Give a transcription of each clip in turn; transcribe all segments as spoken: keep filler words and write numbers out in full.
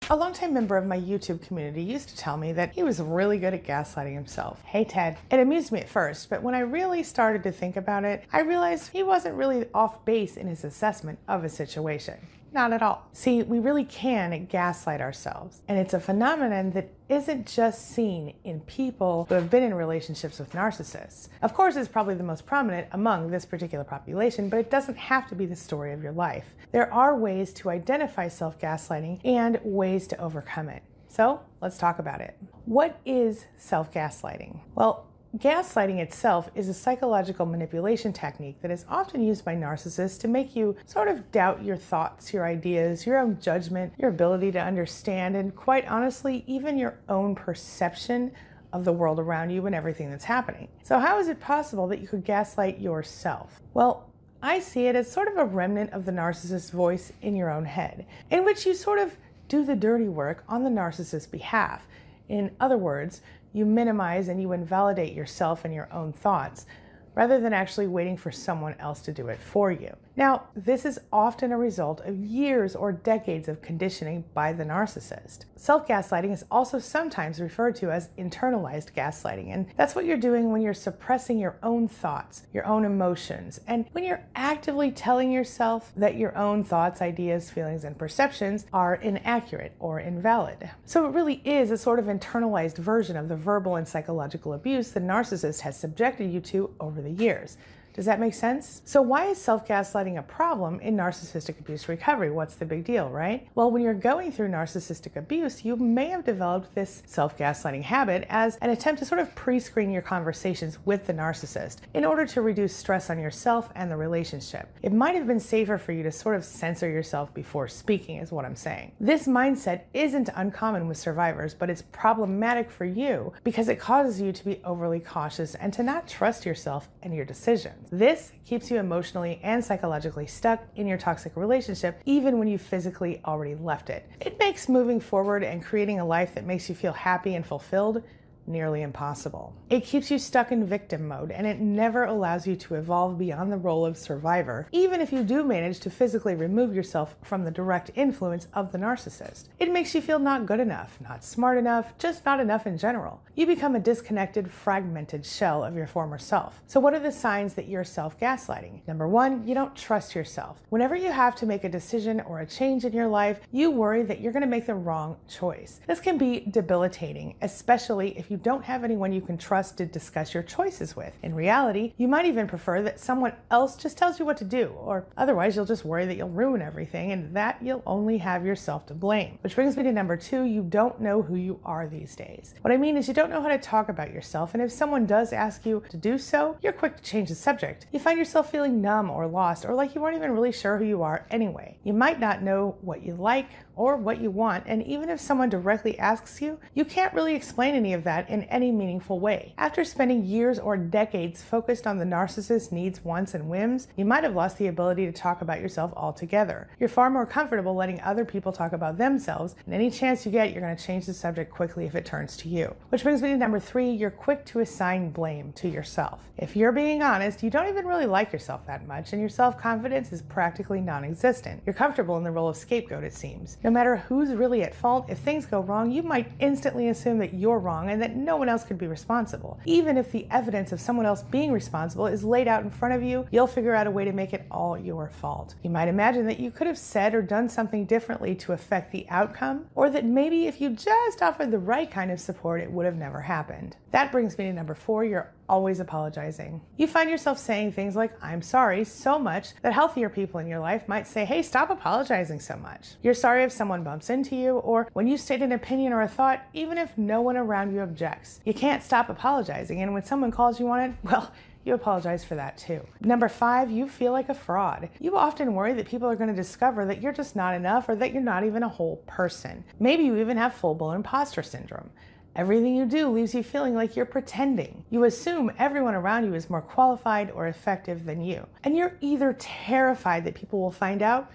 A longtime member of my YouTube community used to tell me that he was really good at gaslighting himself. Hey Ted. It amused me at first, but when I really started to think about it, I realized he wasn't really off base in his assessment of a situation. Not at all. See, we really can gaslight ourselves, and it's a phenomenon that isn't just seen in people who have been in relationships with narcissists. Of course, it's probably the most prominent among this particular population, but it doesn't have to be the story of your life. There are ways to identify self-gaslighting and ways to overcome it. So let's talk about it. What is self-gaslighting? Well, gaslighting itself is a psychological manipulation technique that is often used by narcissists to make you sort of doubt your thoughts, your ideas, your own judgment, your ability to understand, and quite honestly, even your own perception of the world around you and everything that's happening. So how is it possible that you could gaslight yourself? Well, I see it as sort of a remnant of the narcissist's voice in your own head, in which you sort of do the dirty work on the narcissist's behalf. In other words, you minimize and you invalidate yourself and your own thoughts, rather than actually waiting for someone else to do it for you. Now, this is often a result of years or decades of conditioning by the narcissist. Self-gaslighting is also sometimes referred to as internalized gaslighting, and that's what you're doing when you're suppressing your own thoughts, your own emotions, and when you're actively telling yourself that your own thoughts, ideas, feelings, and perceptions are inaccurate or invalid. So it really is a sort of internalized version of the verbal and psychological abuse the narcissist has subjected you to over the years. Does that make sense? So why is self-gaslighting a problem in narcissistic abuse recovery? What's the big deal, right? Well, when you're going through narcissistic abuse, you may have developed this self-gaslighting habit as an attempt to sort of pre-screen your conversations with the narcissist in order to reduce stress on yourself and the relationship. It might have been safer for you to sort of censor yourself before speaking, is what I'm saying. This mindset isn't uncommon with survivors, but it's problematic for you because it causes you to be overly cautious and to not trust yourself and your decisions. This keeps you emotionally and psychologically stuck in your toxic relationship, even when you physically already left it. It makes moving forward and creating a life that makes you feel happy and fulfilled nearly impossible. It keeps you stuck in victim mode, and it never allows you to evolve beyond the role of survivor, even if you do manage to physically remove yourself from the direct influence of the narcissist. It makes you feel not good enough, not smart enough, just not enough in general. You become a disconnected, fragmented shell of your former self. So what are the signs that you're self-gaslighting? Number one, you don't trust yourself. Whenever you have to make a decision or a change in your life, you worry that you're going to make the wrong choice. This can be debilitating, especially if you don't have anyone you can trust to discuss your choices with. In reality, you might even prefer that someone else just tells you what to do, or otherwise you'll just worry that you'll ruin everything, and that you'll only have yourself to blame. Which brings me to number two, you don't know who you are these days. What I mean is you don't know how to talk about yourself, and if someone does ask you to do so, you're quick to change the subject. You find yourself feeling numb or lost, or like you weren't even really sure who you are anyway. You might not know what you like or what you want, and even if someone directly asks you, you can't really explain any of that in any meaningful way. After spending years or decades focused on the narcissist's needs, wants, and whims, you might have lost the ability to talk about yourself altogether. You're far more comfortable letting other people talk about themselves, and any chance you get, you're going to change the subject quickly if it turns to you. Which brings me to number three, you're quick to assign blame to yourself. If you're being honest, you don't even really like yourself that much, and your self-confidence is practically non-existent. You're comfortable in the role of scapegoat, it seems. No matter who's really at fault, if things go wrong, you might instantly assume that you're wrong and that no one else could be responsible. Even if the evidence of someone else being responsible is laid out in front of you, you'll figure out a way to make it all your fault. You might imagine that you could have said or done something differently to affect the outcome, or that maybe if you just offered the right kind of support, it would have never happened. That brings me to number four, you're always apologizing. You find yourself saying things like, I'm sorry, so much that healthier people in your life might say, hey, stop apologizing so much. You're sorry if someone bumps into you, or when you state an opinion or a thought, even if no one around you objects. You can't stop apologizing, and when someone calls you on it, well, you apologize for that too. Number five, you feel like a fraud. You often worry that people are going to discover that you're just not enough, or that you're not even a whole person. Maybe you even have full-blown imposter syndrome. Everything you do leaves you feeling like you're pretending. You assume everyone around you is more qualified or effective than you. And you're either terrified that people will find out,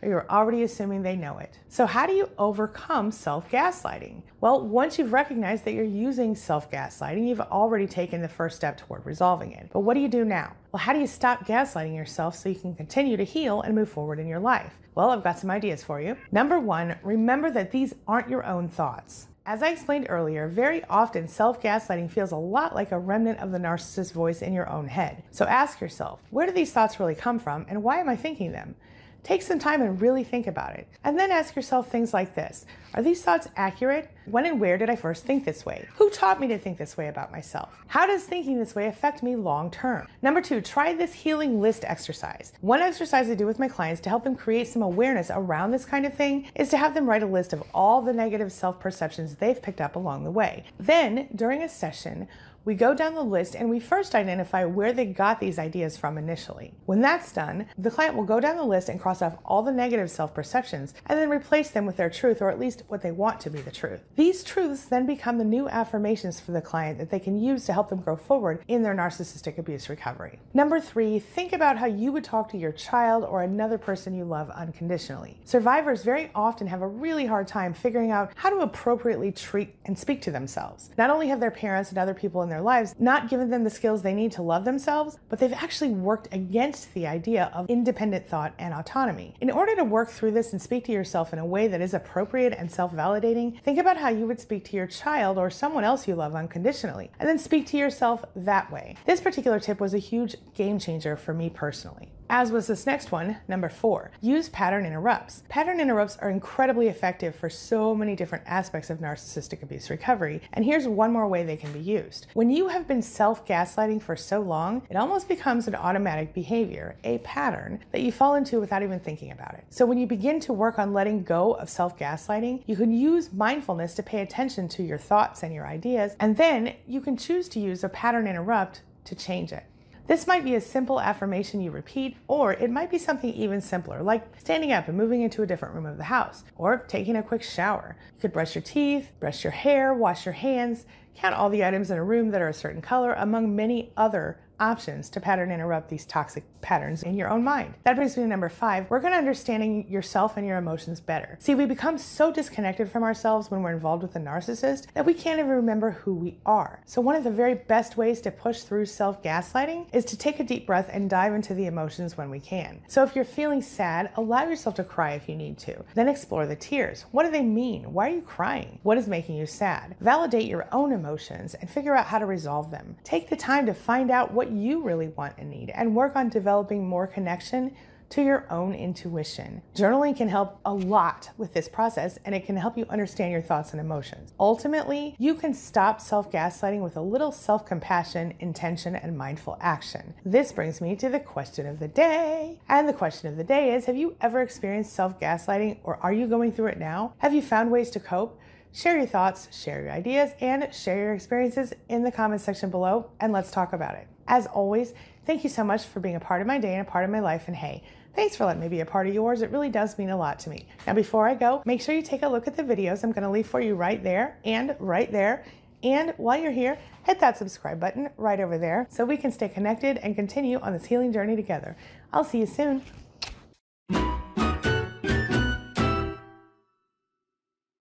or you're already assuming they know it. So how do you overcome self-gaslighting? Well, once you've recognized that you're using self-gaslighting, you've already taken the first step toward resolving it. But what do you do now? Well, how do you stop gaslighting yourself so you can continue to heal and move forward in your life? Well, I've got some ideas for you. Number one, remember that these aren't your own thoughts. As I explained earlier, very often self-gaslighting feels a lot like a remnant of the narcissist's voice in your own head. So ask yourself, where do these thoughts really come from and why am I thinking them? Take some time and really think about it. And then ask yourself things like this. Are these thoughts accurate? When and where did I first think this way? Who taught me to think this way about myself? How does thinking this way affect me long term? Number two, try this healing list exercise. One exercise I do with my clients to help them create some awareness around this kind of thing is to have them write a list of all the negative self-perceptions they've picked up along the way. Then, during a session, we go down the list and we first identify where they got these ideas from initially. When that's done, the client will go down the list and cross off all the negative self-perceptions and then replace them with their truth, or at least what they want to be the truth. These truths then become the new affirmations for the client that they can use to help them grow forward in their narcissistic abuse recovery. Number three, think about how you would talk to your child or another person you love unconditionally. Survivors very often have a really hard time figuring out how to appropriately treat and speak to themselves. Not only have their parents and other people in their their lives not given them the skills they need to love themselves, but they've actually worked against the idea of independent thought and autonomy. In order to work through this and speak to yourself in a way that is appropriate and self-validating, think about how you would speak to your child or someone else you love unconditionally, and then speak to yourself that way. This particular tip was a huge game changer for me personally. As was this next one, number four, use pattern interrupts. Pattern interrupts are incredibly effective for so many different aspects of narcissistic abuse recovery, and here's one more way they can be used. When you have been self-gaslighting for so long, it almost becomes an automatic behavior, a pattern that you fall into without even thinking about it. So when you begin to work on letting go of self-gaslighting, you can use mindfulness to pay attention to your thoughts and your ideas, and then you can choose to use a pattern interrupt to change it. This might be a simple affirmation you repeat, or it might be something even simpler, like standing up and moving into a different room of the house, or taking a quick shower. You could brush your teeth, brush your hair, wash your hands, count all the items in a room that are a certain color, among many other options to pattern interrupt these toxic patterns in your own mind. That brings me to number five, work on understanding yourself and your emotions better. See, we become so disconnected from ourselves when we're involved with a narcissist that we can't even remember who we are. So one of the very best ways to push through self-gaslighting is to take a deep breath and dive into the emotions when we can. So if you're feeling sad, allow yourself to cry if you need to. Then explore the tears. What do they mean? Why are you crying? What is making you sad? Validate your own emotions and figure out how to resolve them. Take the time to find out what you really want and need, and work on developing more connection to your own intuition. Journaling can help a lot with this process, and it can help you understand your thoughts and emotions. Ultimately, you can stop self-gaslighting with a little self-compassion, intention, and mindful action. This brings me to the question of the day. And the question of the day is, have you ever experienced self-gaslighting, or are you going through it now? Have you found ways to cope? Share your thoughts, share your ideas, and share your experiences in the comments section below, and let's talk about it. As always, thank you so much for being a part of my day and a part of my life, and hey, thanks for letting me be a part of yours. It really does mean a lot to me. Now, before I go, make sure you take a look at the videos I'm going to leave for you right there and right there. And while you're here, hit that subscribe button right over there so we can stay connected and continue on this healing journey together. I'll see you soon.